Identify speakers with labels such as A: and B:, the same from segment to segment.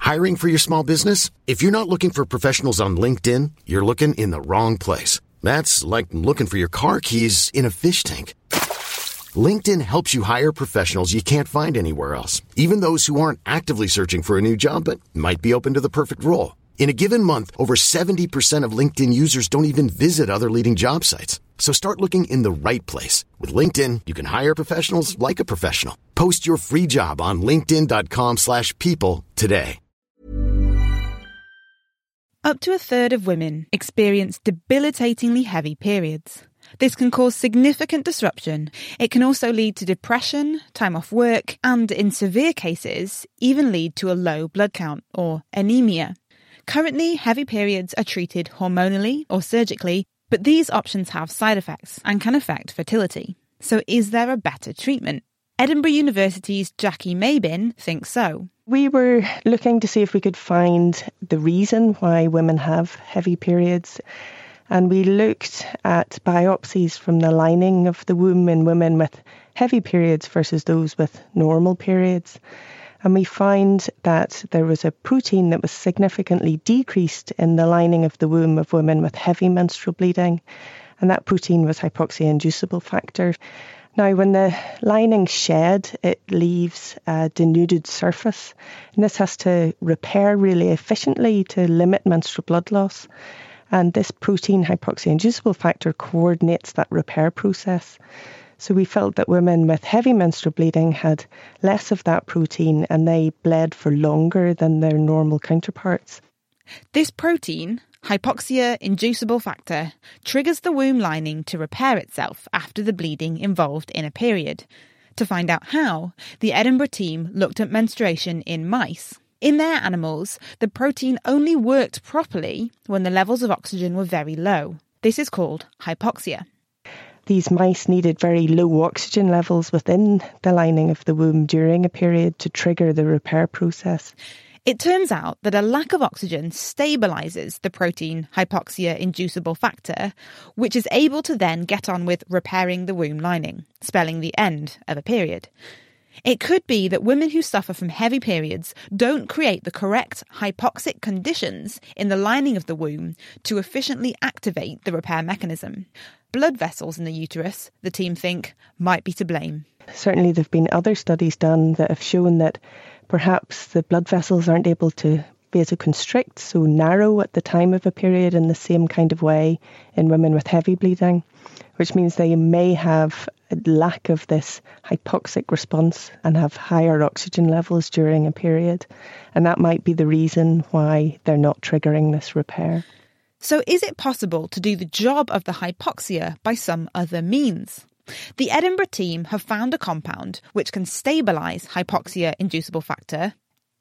A: Hiring for your small business? If you're not looking for professionals on LinkedIn, you're looking in the wrong place. That's like looking for your car keys in a fish tank. LinkedIn helps you hire professionals you can't find anywhere else, even those who aren't actively searching for a new job but might be open to the perfect role. In a given month, over 70% of LinkedIn users don't even visit other leading job sites. So start looking in the right place. With LinkedIn, you can hire professionals like a professional. Post your free job on linkedin.com/people today.
B: Up to a third of women experience debilitatingly heavy periods. This can cause significant disruption. It can also lead to depression, time off work, and in severe cases, even lead to a low blood count or anemia. Currently, heavy periods are treated hormonally or surgically, but these options have side effects and can affect fertility. So is there a better treatment? Edinburgh University's Jackie Mabin thinks so.
C: We were looking to see if we could find the reason why women have heavy periods. And we looked at biopsies from the lining of the womb in women with heavy periods versus those with normal periods. And we found that there was a protein that was significantly decreased in the lining of the womb of women with heavy menstrual bleeding. And that protein was hypoxia-inducible factor. Now, when the lining shed, it leaves a denuded surface. And this has to repair really efficiently to limit menstrual blood loss. And this protein, hypoxia-inducible factor, coordinates that repair process. So we felt that women with heavy menstrual bleeding had less of that protein and they bled for longer than their normal counterparts.
B: This protein, hypoxia-inducible factor, triggers the womb lining to repair itself after the bleeding involved in a period. To find out how, the Edinburgh team looked at menstruation in mice. In their animals, the protein only worked properly when the levels of oxygen were very low. This is called hypoxia.
C: These mice needed very low oxygen levels within the lining of the womb during a period to trigger the repair process.
B: It turns out that a lack of oxygen stabilises the protein hypoxia-inducible factor, which is able to then get on with repairing the womb lining, spelling the end of a period. It could be that women who suffer from heavy periods don't create the correct hypoxic conditions in the lining of the womb to efficiently activate the repair mechanism. Blood vessels in the uterus, the team think, might be to blame.
C: Certainly there have been other studies done that have shown that perhaps the blood vessels aren't able to vasoconstrict, so narrow at the time of a period in the same kind of way in women with heavy bleeding, which means they may have a lack of this hypoxic response and have higher oxygen levels during a period. And that might be the reason why they're not triggering this repair.
B: So is it possible to do the job of the hypoxia by some other means? The Edinburgh team have found a compound which can stabilise hypoxia-inducible factor,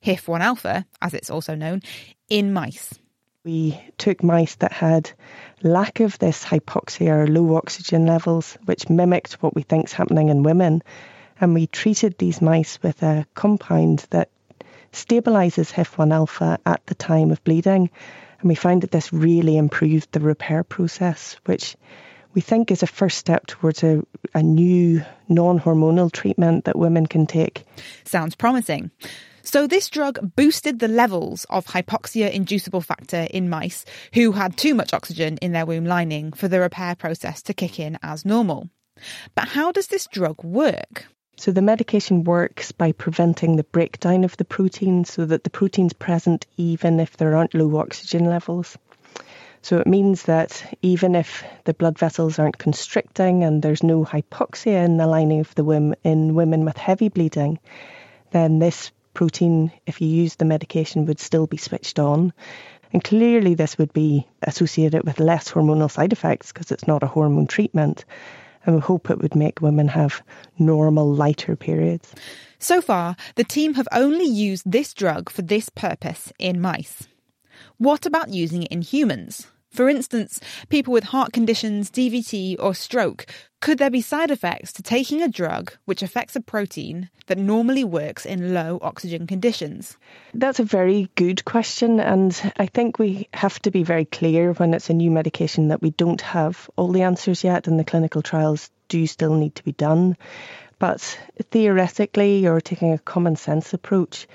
B: HIF-1 as it's also known, in mice.
C: We took mice that had lack of this hypoxia or low oxygen levels, which mimicked what we think is happening in women. And we treated these mice with a compound that stabilises HIF-1 at the time of bleeding. And we found that this really improved the repair process, which we think is a first step towards a new non-hormonal treatment that women can take.
B: Sounds promising. So this drug boosted the levels of hypoxia-inducible factor in mice who had too much oxygen in their womb lining for the repair process to kick in as normal. But how does this drug work?
C: So the medication works by preventing the breakdown of the protein so that the protein's present even if there aren't low oxygen levels. So it means that even if the blood vessels aren't constricting and there's no hypoxia in the lining of the womb in women with heavy bleeding, then this protein, if you use the medication, would still be switched on. And clearly this would be associated with less hormonal side effects because it's not a hormone treatment. And we hope it would make women have normal, lighter periods.
B: So far, the team have only used this drug for this purpose in mice. What about using it in humans? For instance, people with heart conditions, DVT or stroke, could there be side effects to taking a drug which affects a protein that normally works in low oxygen conditions?
C: That's a very good question, and I think we have to be very clear when it's a new medication that we don't have all the answers yet, and the clinical trials do still need to be done. But theoretically, or taking a common sense approach,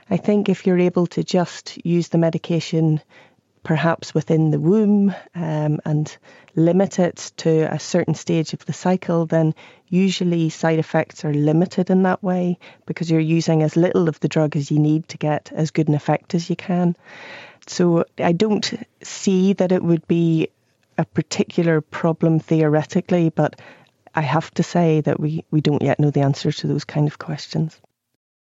C: I think if you're able to just use the medication perhaps within the womb and limit it to a certain stage of the cycle, then usually side effects are limited in that way because you're using as little of the drug as you need to get as good an effect as you can. So I don't see that it would be a particular problem theoretically, but I have to say that we don't yet know the answer to those kind of questions.